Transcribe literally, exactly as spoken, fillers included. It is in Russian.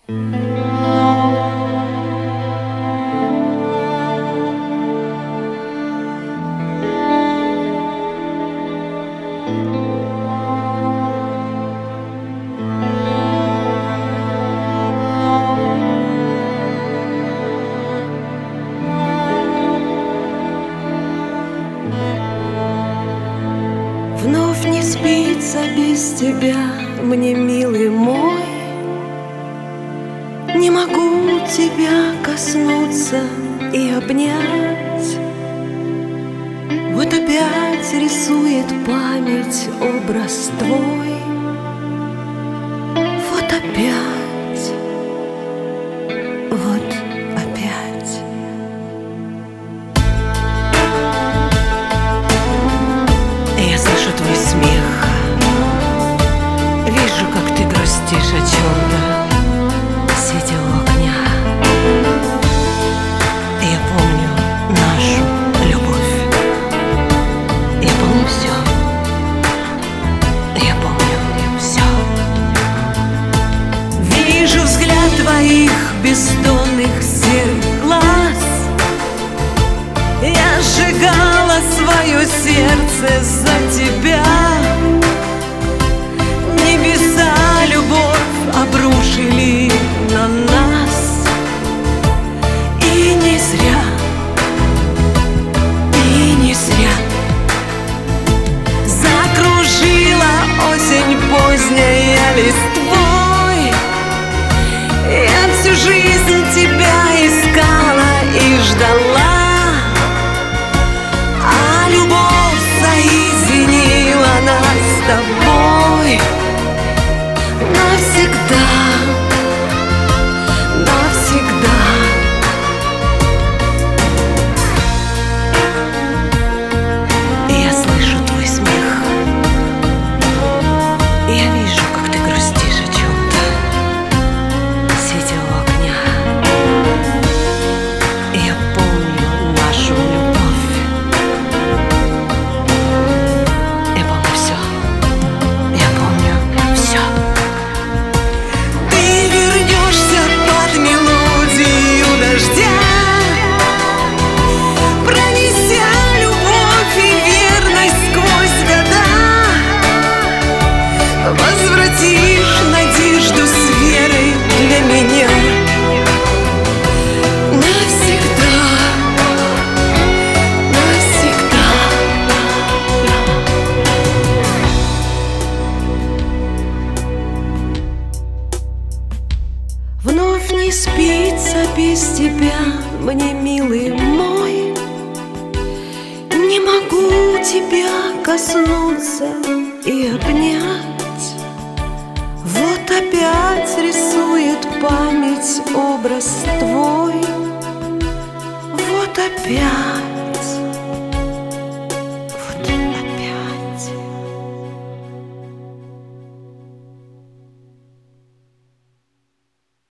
Вновь не спится без тебя мне, милый мой. Не могу тебя коснуться и обнять. Вот опять рисует память образ твой. Вот опять, вот опять. Я слышу твой смех, вижу, как ты грустишь о чем-то, сидя у огня. Я помню нашу любовь, я помню все, я помню все. Вижу взгляд твоих бездонных серых глаз. Я сжигала свое сердце за тебя. Небеса любовь обрушили на нас. И не зря, и не зря. Закружила осень поздняя листвой. Я всю жизнь тебя искала и ждала. С тобой навсегда, навсегда. Я слышу твой смех, я вижу, как ты грустишь о чем-то, сидя у огня. Я помню нашу любовь. Возвратишь надежду с верой для меня. Навсегда, навсегда. Вновь не спится без тебя мне, милый мой. Не могу тебя коснуться и обнять. Вот опять рисует память образ твой. Вот опять.